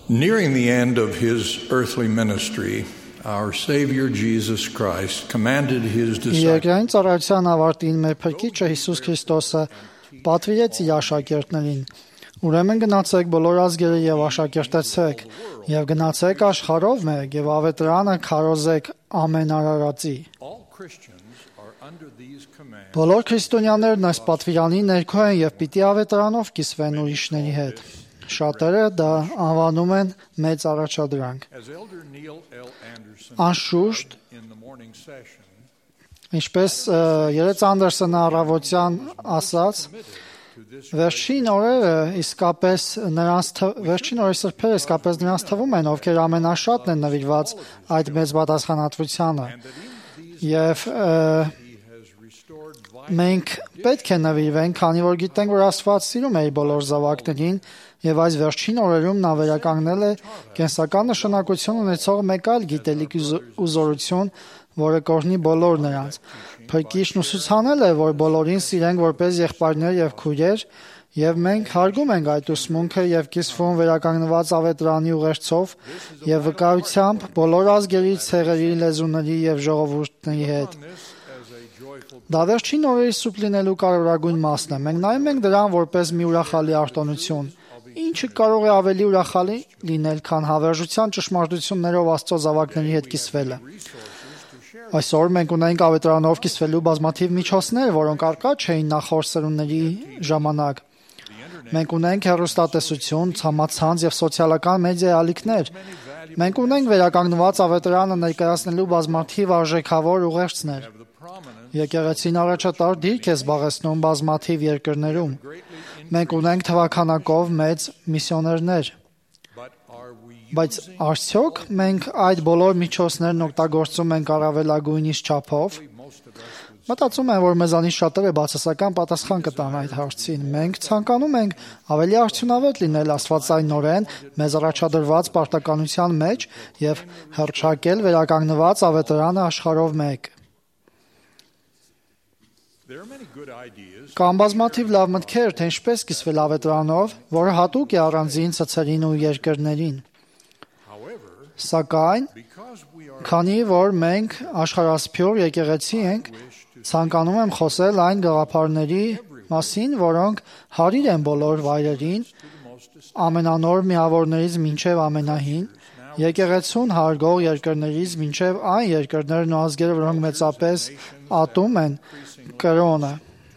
Nearing the end of his earthly ministry, our Savior Jesus Christ commanded his disciples. Երկրային ծառայության ավարտին մեր Փրկիչը Հիսուս Քրիստոսը պատվիրեց իր աշակերտներին. Ուրեմն գնացեք բոլոր ազգերը եւ աշակերտեցեք, եւ գնացեք աշխարհով մեկ եւ ավետարանը քարոզեք ամեն արարածի։ Բոլոր քրիստոնյաներն այս պատվիրանի ներքո են եւ պիտի ավետարանով կիսվեն ուրիշների հետ։ Շատերը դա անվանում են մեծ առաջադրանք։ Անշուշտ, ինչպես Երեց Անդերսոնը առավոտյան ասաց, վերջին օրերը սրբերը իսկապես նրանց թվում են, ովքեր ամենաշատն են նվիրված այդ մեծ պատասխանատվությանը։ Եվ մենք պետք է նվիրվենք, քանի որ գիտենք, որ Աստված սիրում է իր բոլոր զավակներին, եւ այս վերջին օրերում նա վերականգնել է կենսական նշանակություն ունեցող մեկ այլ գիտելիք ու զորություն, որը կօրհնի բոլոր նրանց։ Փրկիչն ուսուցանել է, որ բոլորին սիրենք որպես եղբայրներ եւ քույրեր, եւ մենք հարգում ենք այդ ուսմունքը եւ կիսվում վերականգնված ավետարանի ուղերձով եւ վկայությամբ բոլոր ազգերի, ցեղերի, լեզուների եւ ժողովուրդների հետ։ Դա վերջին օրերի սուպ լինելու կարևորագույն մասն է։ Մենք նայում ենք դրան որպես մի ուրախալի արտոնություն, ինչը կարող է ավելի ուրախալի լինել, քան հավերժության ճշմարտություններով Աստծո զավակների հետ կիսվելը։ Այսօր մենք ունենք ավետարանով կիսվելու բազմաթիվ միջոցներ, որոնք առկա չէին նախորդ սերունդների ժամանակ։ Մենք ունենք հեռուստատեսություն, ցամաքցանց եւ սոցիալական մեդիա ալիքներ։ Մենք ունենք վերականգնված ավետարանը ներկայացնելու բազմաթիվ արժեքավոր ուղերձներ։ Եկեղեցին առաջատար դիրք է զբաղեցնում բազմաթիվ երկրներում։ Մենք ունենք թվաքանակով մեծ միսիոներներ։ Բայց արդյոք մենք այդ բոլոր միջոցներն օգտագործում ենք առավելագույնից չափով։ Մտածում եմ, որ մեզանից շատերը բացասական պատասխան կտան այդ հարցին։ Մենք ցանկանում ենք ավելի արդյունավետ լինել աստվածայնորեն մեզ առաջադրված պարտականության մեջ եւ հռչակել վերականգնված ավետարանը աշխարհով մեկ։ Կան բազմաթիվ լավ մտքեր, թե ինչպես կիսվել ավետարանով, որը հատուկ է առանձին ցցերին ու երկրներին։ Սակայն, քանի որ մենք աշխարհասփյուր եկեղեցի ենք, ցանկանում եմ խոսել այն գաղափարների մասին, որոնք հարիր են բոլոր վայրերին, ամենանոր միավորներից մինչև ամենահին, եկեղեցուն հարգող երկրներից մինչև այն երկրներն ու ազգերը, որոնք մեծապես ատում են կրոնը։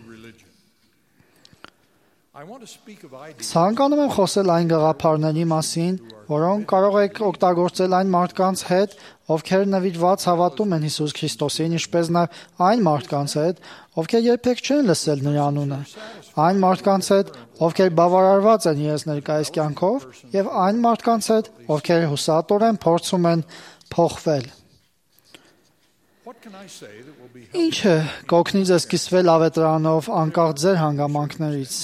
Ցանկանում եմ խոսել այն գաղափարների մասին, որոնք կարող եք օգտագործել այն մարդկանց հետ, ովքեր նվիրված հավատում են Հիսուս Քրիստոսին, ինչպես նաև այն մարդկանց հետ, ովքեր երբեք չեն լսել նրա անունը, այն մարդկանց հետ, ովքեր բավարարված են իրենց ներկայիս կյանքով, եւ այն մարդկանց հետ, ովքեր հուսատորեն փորձում են փոխվել։ Ինչը կօգնի ձեզ կիսվել ավետարանով անկախ ձեր հանգամանքներից։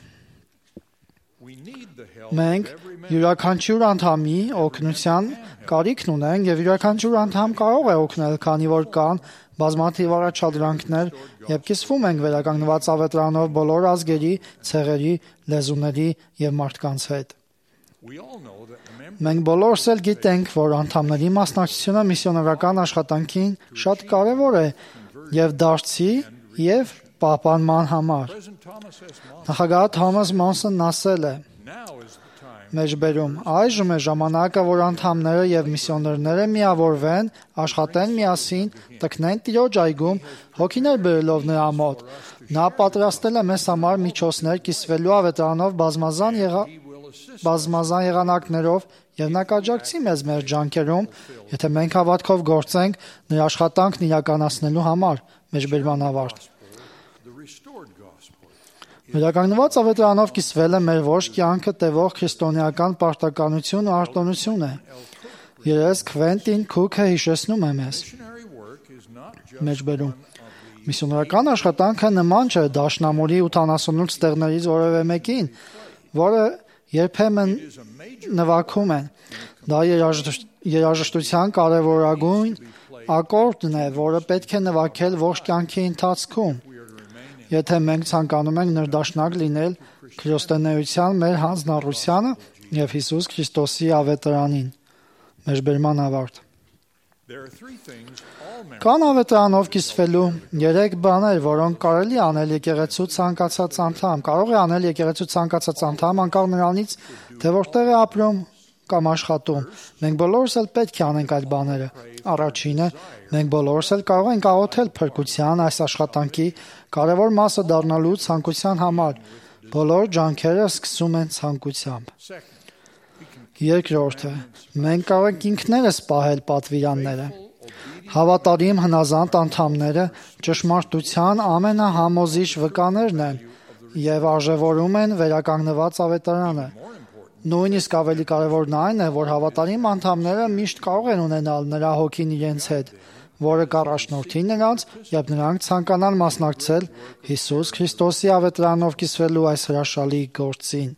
Մենք յուրաքանչյուր անդամի օգնության կարիքն ունենք եւ յուրաքանչյուր անդամ կարող է օգնել, քանի որ կան բազմաթիվ առաջադրանքներ եւ կիսվում ենք վերականգնված ավետարանով բոլոր ազգերի, ցեղերի, լեզուների եւ մարդկանց հետ։ Մենք բոլորս էլ գիտենք, որ անդամների մասնակցությունը միսիոներական աշխատանքին շատ կարևոր է եւ դարձի եւ պահպանման համար։ Նախագահ Թոմաս Մոնսոնն ասել է. Մեջբերում այժմ է ժամանակը, որ անդամները եւ միսիոներները միավորվեն, աշխատեն միասին, տքնեն Տիրոջ այգում, հոգիներ բերելով նրա մոտ։ Նա պատրաստել է մեզ համար միջոցներ կիսվելու ավետարանով բազմազան եղանակներով եւ նա կաջակցի մեզ մեր ջանքերում, եթե մենք հավատքով գործենք նրա աշխատանքն իրականացնելու համար։ Մեջբերման ավարտ։ Վերականգնված ավետարանով կիսվելը մեր ողջ կյանքը տևող քրիստոնեական պարտականություն ու արտոնություն է։ Երես Քվենտին Քուքը հիշեցնում է մեզ։ Մեջբերում։ Միսիոներական աշխատանքը նման չէ դաշնամուրի 88 տեղներից որևէ մեկին, որը երբեմն նվագում են։ Դա երաժշտության կարևորագույն ակորդն է, որը պետք է նվագել ողջ կյանքի ընթացքում։ Եթե մենք ցանկանում ենք ներդաշնակ լինել քրիստոնեության մեր հանձնառությանը, եւ Հիսուս Քրիստոսի ավետարանին։ Մեր բերման ավարտ։ Կան ավետարանով կիսվելու 3 բաներ, որոնք կարելի անել եկեղեցու ցանկացած անդամ։ Կարող է անել եկեղեցու ցանկացած անդամ անկախ նրանից, թե որտեղ է ապրում կամ աշխատում։ Մենք բոլորս էլ պետք է անենք այդ բաները։ Առաջինը, մենք բոլորս էլ կարող ենք աղոթել փրկության այս աշխատանքի կարևոր մասը դառնալու ցանկության համար։ Բոլոր ջանքերը սկսում են ցանկությամբ։ Երկրորդը, մենք կարող ենք ինքներս պահել պատվիրանները։ Հավատարիմ հնազանդ անդամները ճշմարտության ամենահամոզիչ վկաներն են եւ արժևորում են վերականգնված ավետարանը։ Նույնիսկ ավելի կարևորն այն է, որ հավատարիմ անդամները միշտ կարող են ունենալ նրա հոգին իրենց հետ, որը կառաջնորդի նրանց, երբ նրանք ցանկանան մասնակցել Հիսուս Քրիստոսի ավետարանով կիսվելու այս հրաշալի գործին։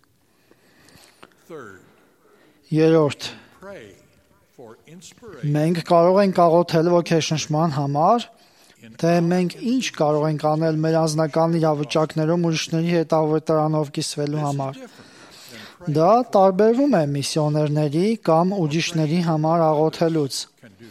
Երրորդ, մենք կարող ենք աղոթել ոգեշնչման համար, թե մենք ինչ կարող ենք անել մեր անձնական իրավիճակներում ուրիշների հետ ավետարանով կիսվելու համար։ Դա տարբերվում է միսիոներների կամ ուրիշների համար աղոթելուց։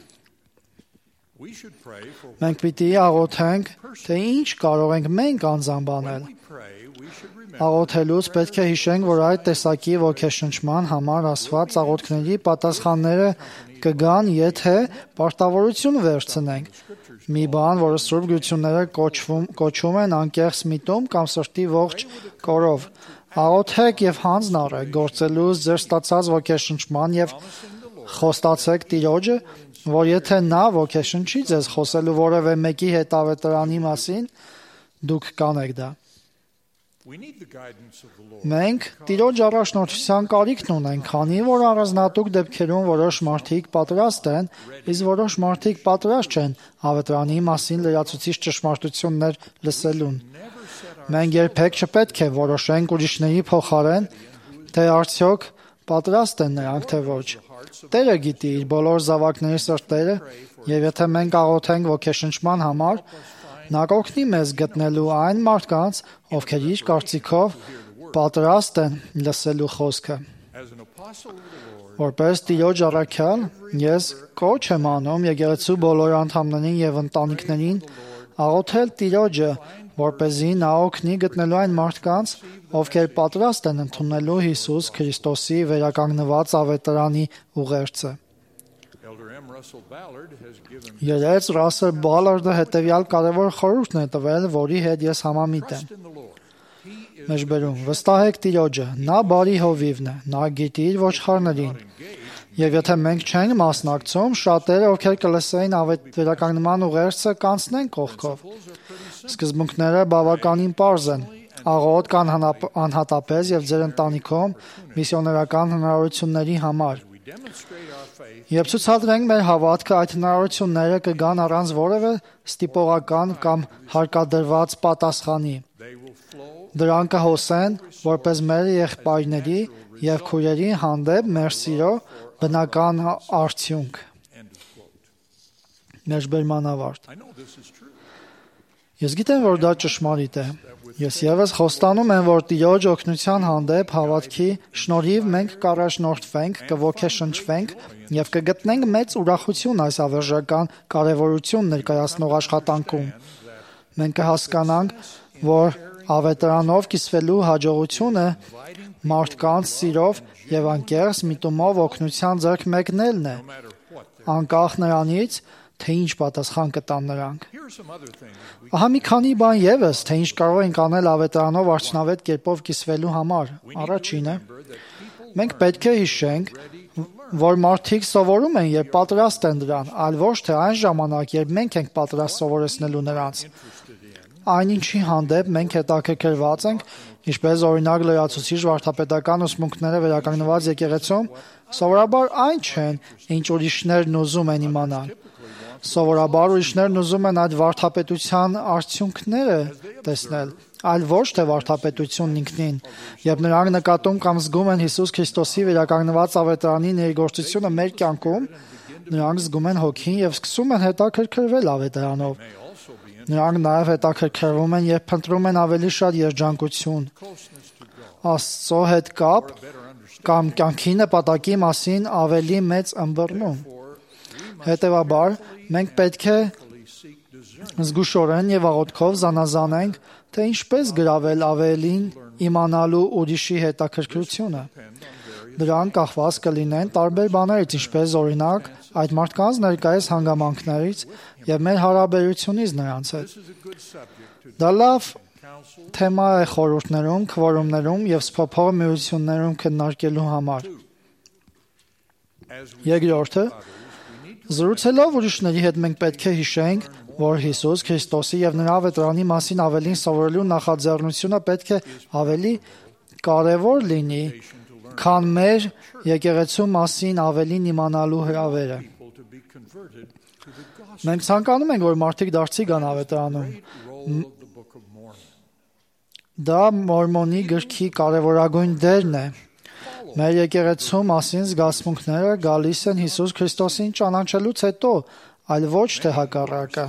Մենք պիտի աղոթենք, թե ինչ կարող ենք մենք անձամբ անել։ Աղոթելուց պետք է հիշենք, որ այդ տեսակի ոգեշնչման համար ասված աղոթքների պատասխանները կգան, եթե պարտավորություն վերցնենք։ Մի բան, որը Սուրբ Գրությունները կոչվում են անկեղծ միտում կամ սրտի ողջ կորով։ Աղոթեք եւ հանձն առեք գործելուց ձեր ստացած ոգեշնչման եւ խոստացեք Տիրոջը, որ եթե նա ոգեշնչի ձեզ խոսելու որևէ մեկի հետ ավետարանի մասին, դուք կանեք դա։ Մենք Տիրոջ առաջնորդության կարիքն ունենք, քանի որ առանձնատուկ դեպքերում որոշ մարդիկ պատրաստ են, իսկ որոշ մարդիկ պատրաստ չեն ավետարանի մասին լրացուցիչ ճշմարտություններ լսելուն։ Մենք երբեք չպետք է որոշենք ուրիշների փոխարեն, թե արդյոք պատրաստ են նրանք թե ոչ։ Տերը գիտի իր բոլոր զավակների սրտերը, եւ եթե մենք աղոթենք ոգեշնչման համար, նա կօգնի մեզ գտնելու այն մարդկանց, ովքեր իր կարծիքով պատրաստ են լսելու խոսքը։ Որպես Տիրոջ առաքյալ, ես կոչ եմ անում եկեղեցու բոլոր անդամներին եւ ընտանիքներին աղոթել Տիրոջը, որպեսզի նա օգնի գտնելու այն մարդկանց, ովքեր պատրաստ են ընդունելու Հիսուս Քրիստոսի վերականգնված ավետարանի ուղերձը։ Երեց Ռասել Բալարդը հետևյալ կարևոր խորհուրդն է տվել, որի հետ ես համամիտ եմ։ Մեջբերում, վստահեք Տիրոջը, նա բարի հովիվն է, նա գիտի իր ոչխարներին։ Եվ եթե մենք չենք մասնակցում, շատերը, ովքեր կլսեին վերականգնման ուղերձը, կանցնեն կողքով։ Սկզբունքները բավականին պարզ են։ Աղոթք անհատապես եւ ձեր ընտանիքում միսիոներական հնարավորությունների համար։ Երբ ցուցադրենք մեր հավատքը, այդ հնարավորությունները կգան առանց որևէ ստիպողական կամ հարկադրված պատասխանի։ Դրանք կհոսեն որպես մեր եղբայրների եւ քույրերի հանդեպ մեր սիրո բնական արդյունք։ Մեջբերման ավարտ։ Ես գիտեմ, որ դա ճշմարիտ է։ Ես եւս խոստանում եմ, որ Տիրոջ օգնության հանդեպ հավատքի շնորհիվ մենք կառաջնորդվենք, կոգեշնչվենք եւ կգտնենք մեծ ուրախություն այս ավերժական կարեւորություն ներկայացնող աշխատանքում։ Մենք կհասկանանք, որ ավետարանով կիսվելու հաջողությունը մարդկանց սիրով եւ անկեղծ միտումով օգնության ձեռք մեկնելն է, անկախ նրանից, թե ինչ պատասխան կտան նրանք։ Ահա մի քանի բան եւս, թե ինչ կարող ենք անել ավետարանով արդյունավետ կերպով կիսվելու համար։ Առաջինը, մենք պետք է հիշենք, որ մարդիկ սովորում են, երբ պատրաստ են դրան, այլ ոչ թե այն ժամանակ, երբ մենք ենք պատրաստ սովորեցնելու նրանց։ Այնինչի հանդեպ մենք հետաքրքրված ենք, ինչպես օրինակ լրացուցիչ վարդապետական ուսմունքները վերականգնված եկեղեցում, սովորաբար այն չեն, ինչ ուրիշներն ուզում են իմանալ։ Սովորաբար ուրիշներն ուզում են այդ վարդապետության արդյունքները տեսնել, այլ ոչ թե վարդապետությունն ինքնին, երբ նրանք նկատում կամ զգում են Հիսուս Քրիստոսի վերականգնված ավետարանի ներգործությունը մեր կյանքում, նրանք զգում են հոգին եւ սկսում են հետաքրքրվել ավետարանով։ Նրանք նաև հետաքրքրվում են եւ փնտրում են ավելի շատ երջանկություն, Աստծո հետ կապ կամ կյանքի նպատակի մասին ավելի մեծ ըմբռնում։ Հետևաբար, մենք պետք է զգուշորեն եւ աղոթքով զանազանենք, թե ինչպես գրավել ավելին իմանալու ուրիշի հետաքրքրությունը։ Դրան կախված կլինեն տարբեր բաներից, ինչպես օրինակ այդ մարդկանց ներկայիս հանգամանքներից եւ մեր հարաբերությունից նրանց հետ։ Դա լավ թեմա է խորհուրդներում, քվորումներում եւ սփոփող միություններում քննարկելու համար։ Երկրորդը, զրուցելով ուրիշների հետ մենք պետք է հիշենք, որ Հիսուս Քրիստոսի եւ նրա ավետարանի մասին ավելին սովորելու նախաձեռնությունը պետք է ավելի կարեւոր լինի, քան մեր եկեղեցու մասին ավելին իմանալու հրավերը։ Մենք ցանկանում ենք, որ մարդիկ դարձի գան ավետարանում։ Դա Մորմոնի գրքի կարևորագույն դերն է։ Մեր եկեղեցու մասին զգացմունքները գալիս են Հիսուս Քրիստոսին ճանաչելուց հետո, այլ ոչ թե հակառակը։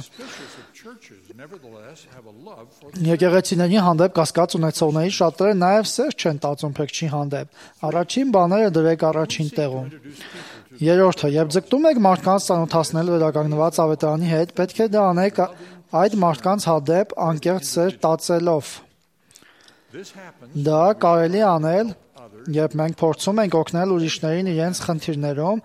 Եկեղեցիների հանդեպ կասկած ունեցողների շատերը նաև սեր չեն տածում փրկչի հանդեպ։ Առաջին բաները դրեք առաջին տեղում։ Երրորդը, երբ ձգտում եք մարդկանց ծանոթացնել վերականգնված ավետարանի հետ, պետք է դա անեք այդ մարդկանց հանդեպ անկեղծ սեր տածելով։ Դա կարելի անել, երբ մենք փորձում ենք օգնել ուրիշներին իրենց խնդիրներում,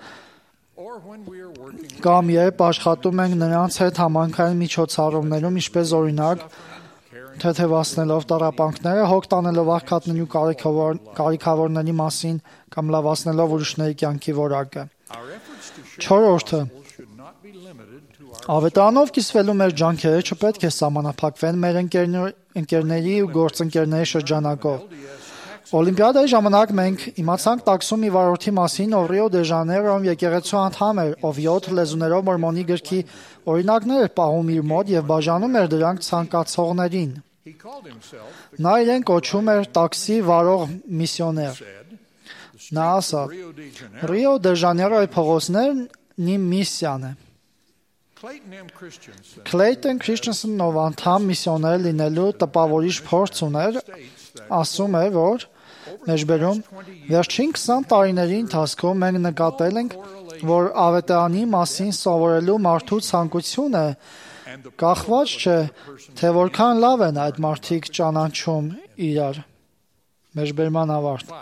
կամ երբ աշխատում ենք նրանց հետ համանքային միջոցառումներում, ինչպես օրինակ թեթևացնելով տառապանքները, հոգ տանելով աղքատների ու կարիքավորների մասին կամ լավացնելով ուրիշների կյանքի որակը։ Չորրորդը, ավետարանով կիսվելու մեր ջանքերը չպետք է սահմանափակվեն մեր ընկերների ու գործընկերների շրջանակով։ Օլիմպիադայի ժամանակ մենք իմացանք տաքսում մի վարորդի մասին, ով Ռիո դե Ժանեյրոյում եկեղեցու անդամ էր, ով 7 լեզուներով Մորմոնի գրքի օրինակներ էր պահում իր մոտ եւ բաժանում էր դրանք ցանկացողներին։ Նա իրեն կոչում էր տաքսի վարող միսիոներ։ Նա ասաց. Ռիո դե Ժանեյրոյի փողոցներն իմ միսիան է։ Քլեյտոն Քրիստենսենն, ով անդամ միսիոներ լինելու տպավորիչ փորձ ուներ, ասում է, որ մեջբերում վերջին 20 տարիների ընթացքում մենք նկատել ենք, որ ավետարանի մասին սովորելու մարդու ցանկությունը կախված չէ, թե որքան լավ են այդ մարդիկ ճանաչում իրար։ Մեջբերման ավարտ։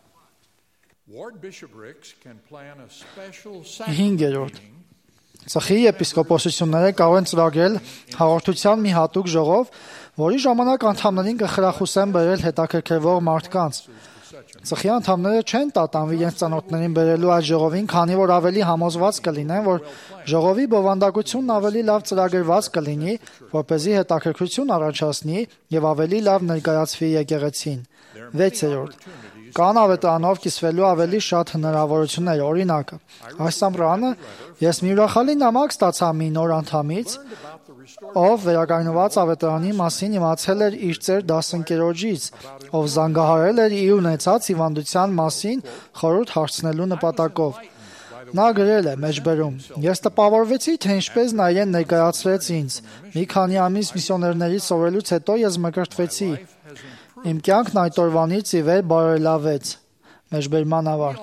5. Ծխի եպիսկոպոսությունները կարող են ծրագրել հաղորդության մի հատուկ ժողով, որի ժամանակ անդամներին կխրախուսեն բերել հետաքրքրվող մարդկանց։ Ծխի անդամները չեն տատանվի իրենց ծանոթներին բերելու այդ ժողովին, քանի որ ավելի համոզված կլինեն, որ ժողովի բովանդակությունն ավելի լավ ծրագրված կլինի, որպեսզի հետաքրքրություն առաջացնի եւ ավելի լավ ներկայացվի եկեղեցին։ 6. Կան ավետարանով կիսվելու ավելի շատ հնարավորություններ, օրինակ, այս ամռանը ես մի ուրախալի նամակ ստացա մի նոր անդամից, ով վերականգնված ավետարանի մասին իմացել էր իր ծեր դասընկերոջից, ով զանգահարել էր իր ունեցած հիվանդության մասին խորհուրդ հարցնելու նպատակով։ Նա գրել է մեջբերում. Ես տպավորվեցի, թե ինչպես նա իրեն ներկայացրեց ինձ։ Մի քանի ամիս միսիոներներից սովորելուց հետո ես մկրտվեցի։ Իմ կյանքն այդ օրվանից ի վեր բարելավեց։ Մեջբերման ավարտ։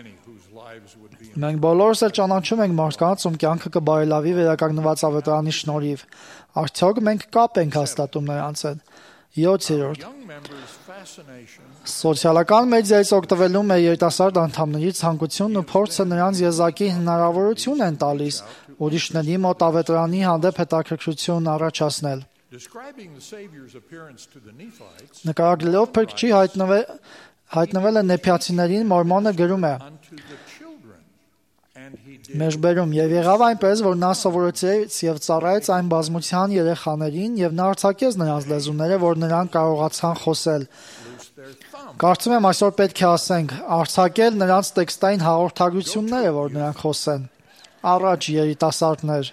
Մենք բոլորս էլ ճանաչում ենք մարդկանց, ում կյանքը կբարելավի վերականգնված ավետարանի շնորհիվ։ Արդյոք մենք կապ ենք հաստատում նրանց հետ։ 7. Սոցիալական մեդիայից օգտվելու մեր երիտասարդ անդամների ցանկությունն ու փորձը նրանց եզակի հնարավորություն են տալիս ուրիշների մոտ ավետարանի հանդեպ հետաքրքրություն առաջացնել։ Նկարագրելով փրկչի հայտնվելը նեփյացիներին, Մորմոնը գրում է. Մեջբերում եւ եղավ այնպես, որ նա սովորեցրեց եւ ծառայեց այն բազմության երեխաներին եւ նա արձակեց նրանց լեզուները, որ նրանք կարողացան խոսել։ Կարծում եմ այսօր պետք է ասենք, արձակել նրանց տեքստային հաղորդագրությունները, որ նրանք խոսեն։ Առաջ երիտասարդներ։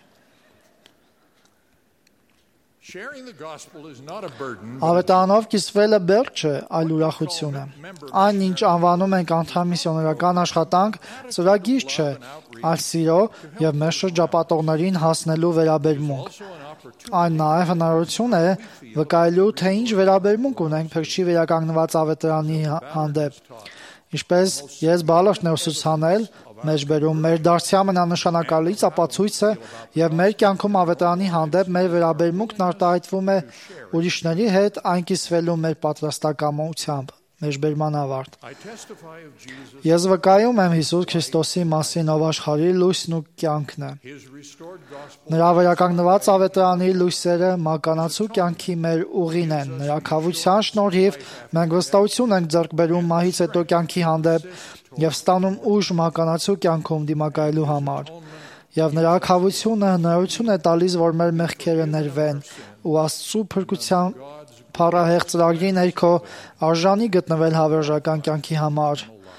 Ավետարանով կիսվելը բերք չէ, այլ ուրախություն է։ Այն, ինչ անվանում ենք անդամ միսիոներական աշխատանք, ծրագիր չէ, այլ սիրո եւ մեր շրջապատողներին հասնելու վերաբերմունք։ Այն նաեւ հնարավորություն է վկայելու, թե ինչ վերաբերմունք ունենք փրկչի վերականգնված ավետարանի հանդեպ։ Ինչպես ես բալախն եմ ուսուցանել, մեջբերում մեր դարձի ամենանշանակալից ապացույցը եւ մեր կյանքում ավետարանի հանդեպ մեր վերաբերմունքն արտահայտվում է ուրիշների հետ այն կիսվելու մեր պատրաստակամությամբ։ Մեջբերման ավարտ։ Ես վկայում եմ Հիսուս Քրիստոսի մասին, ով աշխարհի լույսն ու կյանքն է։ Նրա վերականգնված ավետարանի լույսերը մականացու կյանքի մեր ուղին են։ Նրա քավության շնորհիվ մենք վստահություն ենք ձեռք բերում մահից հետո կյանքի հանդեպ եւ ստանում ուժ մականացու կյանքում դիմակայելու համար։ Եվ նրա քավությունը հնարավորություն է տալիս, որ մեր մեղքերը ներվեն ու Աստծո փրկության փառահեղ ծրագրի ներքո արժանի գտնվել հավերժական կյանքի համար,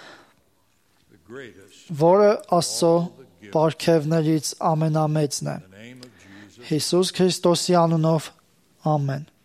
որը Աստծո պարգևներից ամենամեծն է։ Հիսուս Քրիստոսի անունով ամեն։